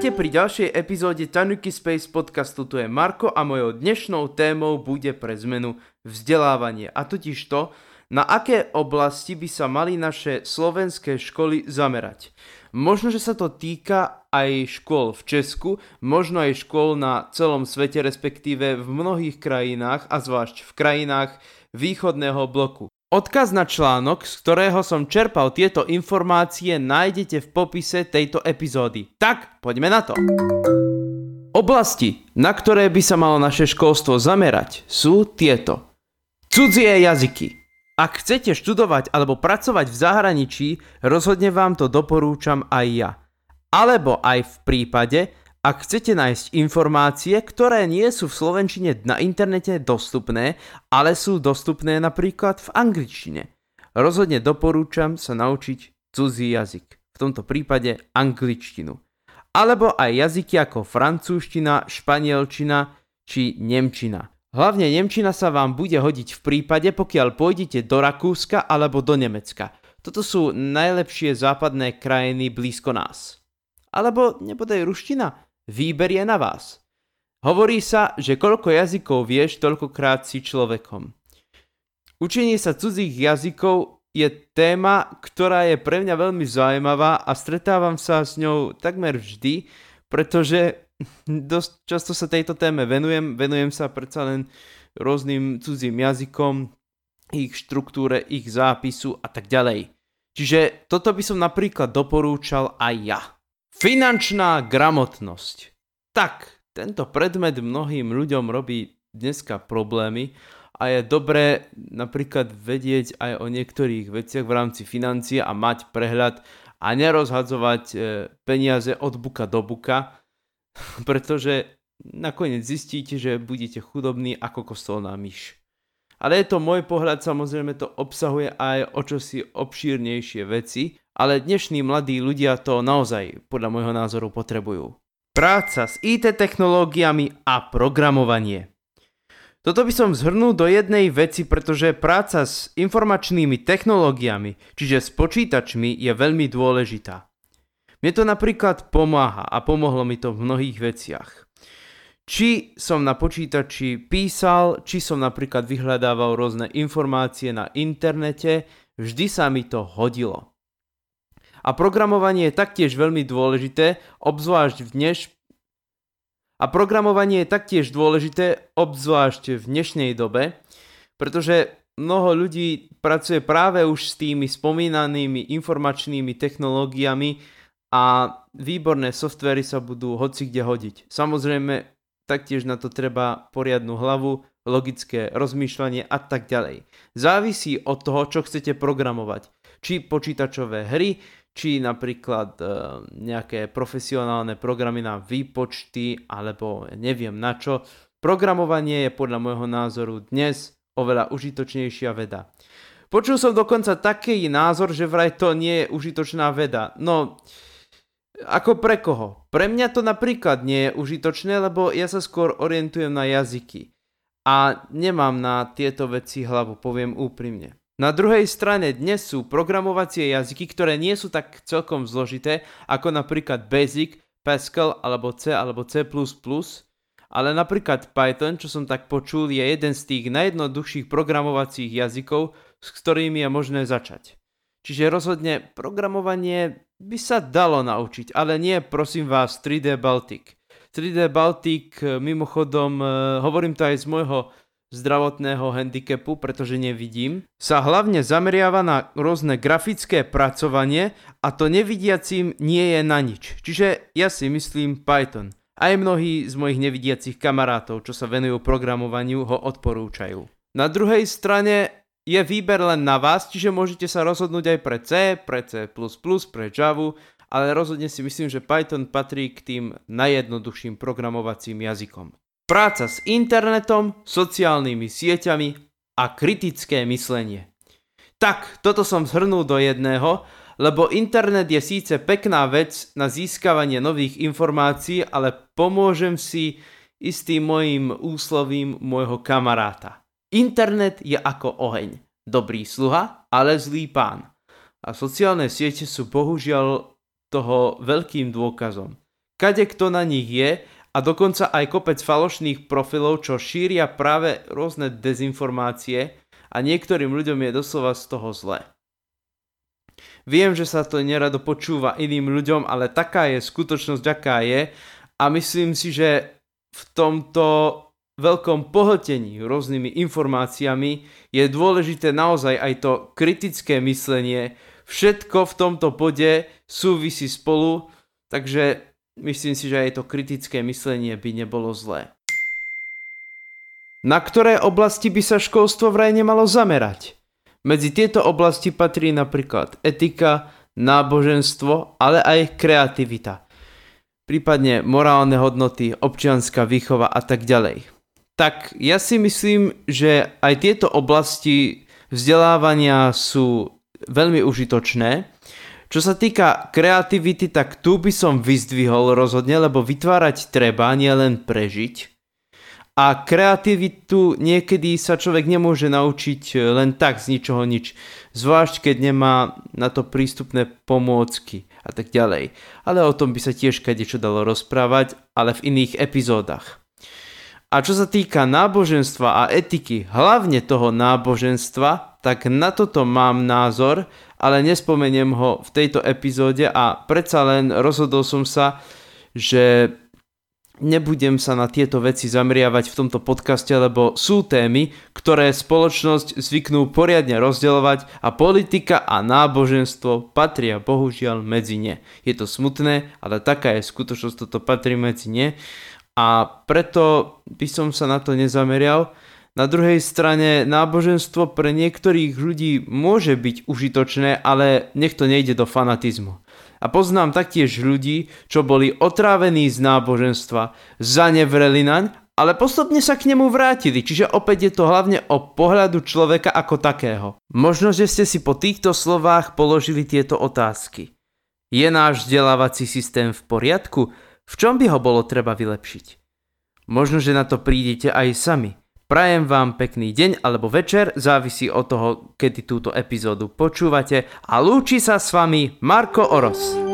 Vítajte pri ďalšej epizóde Tanuki Space podcastu. Tu je Marko a mojou dnešnou témou bude pre zmenu vzdelávanie. A totiž to, na aké oblasti by sa mali naše slovenské školy zamerať. Možno, že sa to týka aj škôl v Česku, možno aj škôl na celom svete, respektíve v mnohých krajinách a zvlášť v krajinách východného bloku. Odkaz na článok, z ktorého som čerpal tieto informácie, nájdete v popise tejto epizódy. Tak, poďme na to. Oblasti, na ktoré by sa malo naše školstvo zamerať, sú tieto. Cudzie jazyky. Ak chcete študovať alebo pracovať v zahraničí, rozhodne vám to doporúčam aj ja. Alebo aj v prípade, ak chcete nájsť informácie, ktoré nie sú v slovenčine na internete dostupné, ale sú dostupné napríklad v angličtine. Rozhodne doporúčam sa naučiť cudzí jazyk, v tomto prípade angličtinu. Alebo aj jazyky ako francúzština, španielčina či nemčina. Hlavne nemčina sa vám bude hodiť v prípade, pokiaľ pôjdete do Rakúska alebo do Nemecka. Toto sú najlepšie západné krajiny blízko nás. Alebo nebodaj ruština. Výber je na vás. Hovorí sa, že koľko jazykov vieš, toľkokrát si človekom. Učenie sa cudzích jazykov je téma, ktorá je pre mňa veľmi zaujímavá a stretávam sa s ňou takmer vždy, pretože dosť často sa tejto téme venujem sa predsa len rôznym cudzím jazykom, ich štruktúre, ich zápisu a tak ďalej. Čiže toto by som napríklad doporúčal aj ja. Finančná gramotnosť. Tak, tento predmet mnohým ľuďom robí dneska problémy a je dobré napríklad vedieť aj o niektorých veciach v rámci financií a mať prehľad a nerozhadzovať peniaze od buka do buka, pretože nakoniec zistíte, že budete chudobní ako kostolná myš. Ale je to môj pohľad, samozrejme to obsahuje aj o čosi obšírnejšie veci, ale dnešní mladí ľudia to naozaj podľa môjho názoru potrebujú. Práca s IT technológiami a programovanie. Toto by som zhrnul do jednej veci, pretože práca s informačnými technológiami, čiže s počítačmi, je veľmi dôležitá. Mne to napríklad pomáha a pomohlo mi to v mnohých veciach. Či som na počítači písal, či som napríklad vyhľadával rôzne informácie na internete, vždy sa mi to hodilo. A programovanie je taktiež veľmi dôležité, obzvlášť v dnešnej dobe, pretože mnoho ľudí pracuje práve už s tými spomínanými informačnými technológiami a výborné softvery sa budú hocikde hodiť. Samozrejme, taktiež na to treba poriadnu hlavu, logické rozmýšľanie a tak ďalej. Závisí od toho, čo chcete programovať. Či počítačové hry, či napríklad nejaké profesionálne programy na výpočty, alebo neviem na čo. Programovanie je podľa môjho názoru dnes oveľa užitočnejšia veda. Počul som dokonca taký názor, že vraj to nie je užitočná veda. No, ako pre koho? Pre mňa to napríklad nie je užitočné, lebo ja sa skôr orientujem na jazyky. A nemám na tieto veci hlavu, poviem úprimne. Na druhej strane dnes sú programovacie jazyky, ktoré nie sú tak celkom zložité, ako napríklad Basic, Pascal alebo C alebo C++, ale napríklad Python, čo som tak počul, je jeden z tých najjednoduchších programovacích jazykov, s ktorými je možné začať. Čiže rozhodne programovanie by sa dalo naučiť, ale nie prosím vás 3D Baltic. 3D Baltic, mimochodom, hovorím to aj z môjho zdravotného handicapu, pretože nevidím, sa hlavne zameriava na rôzne grafické pracovanie a to nevidiacim nie je na nič. Čiže ja si myslím Python. Aj mnohí z mojich nevidiacich kamarátov, čo sa venujú programovaniu, ho odporúčajú. Na druhej strane je výber len na vás, čiže môžete sa rozhodnúť aj pre C, pre C++, pre Java, ale rozhodne si myslím, že Python patrí k tým najjednoduchším programovacím jazykom. Práca s internetom, sociálnymi sieťami a kritické myslenie. Tak, toto som zhrnul do jedného, lebo internet je síce pekná vec na získavanie nových informácií, ale pomôžem si istým mojím úslovím môjho kamaráta. Internet je ako oheň. Dobrý sluha, ale zlý pán. A sociálne siete sú bohužiaľ toho veľkým dôkazom. kade kto na nich je a dokonca aj kopec falošných profilov, čo šíria práve rôzne dezinformácie a niektorým ľuďom je doslova z toho zle. Viem, že sa to nerado počúva iným ľuďom, ale taká je skutočnosť, aká je a myslím si, že v tomto veľkom pohltení rôznymi informáciami je dôležité naozaj aj to kritické myslenie. Všetko v tomto bode súvisí spolu, takže myslím si, že aj to kritické myslenie by nebolo zlé. Na ktoré oblasti by sa školstvo vraj nemalo zamerať? Medzi tieto oblasti patrí napríklad etika, náboženstvo, ale aj kreativita. Prípadne morálne hodnoty, občianska výchova a tak ďalej. Tak ja si myslím, že aj tieto oblasti vzdelávania sú veľmi užitočné. Čo sa týka kreativity, tak tu by som vyzdvihol rozhodne, lebo vytvárať treba, nielen prežiť. A kreativitu niekedy sa človek nemôže naučiť len tak z ničoho nič. Zvlášť keď nemá na to prístupné pomôcky a tak ďalej. Ale o tom by sa tiež kadečo dalo rozprávať, ale v iných epizódach. A čo sa týka náboženstva a etiky, hlavne toho náboženstva, tak na toto mám názor, ale nespomeniem ho v tejto epizóde a predsa len rozhodol som sa, že nebudem sa na tieto veci zameriavať v tomto podcaste, lebo sú témy, ktoré spoločnosť zvyknú poriadne rozdeľovať a politika a náboženstvo patria bohužiaľ medzi ne. Je to smutné, ale taká je skutočnosť, toto patrí medzi ne. A preto by som sa na to nezamerial. Na druhej strane náboženstvo pre niektorých ľudí môže byť užitočné, ale nech to nejde do fanatizmu. A poznám taktiež ľudí, čo boli otrávení z náboženstva, zanevreli naň, ale postupne sa k nemu vrátili, čiže opäť je to hlavne o pohľadu človeka ako takého. Možno, že ste si po týchto slovách položili tieto otázky. Je náš vzdelávací systém v poriadku? V čom by ho bolo treba vylepšiť? Možno, že na to prídete aj sami. Prajem vám pekný deň alebo večer, závisí od toho, kedy túto epizódu počúvate a lúči sa s vami Marko Oros.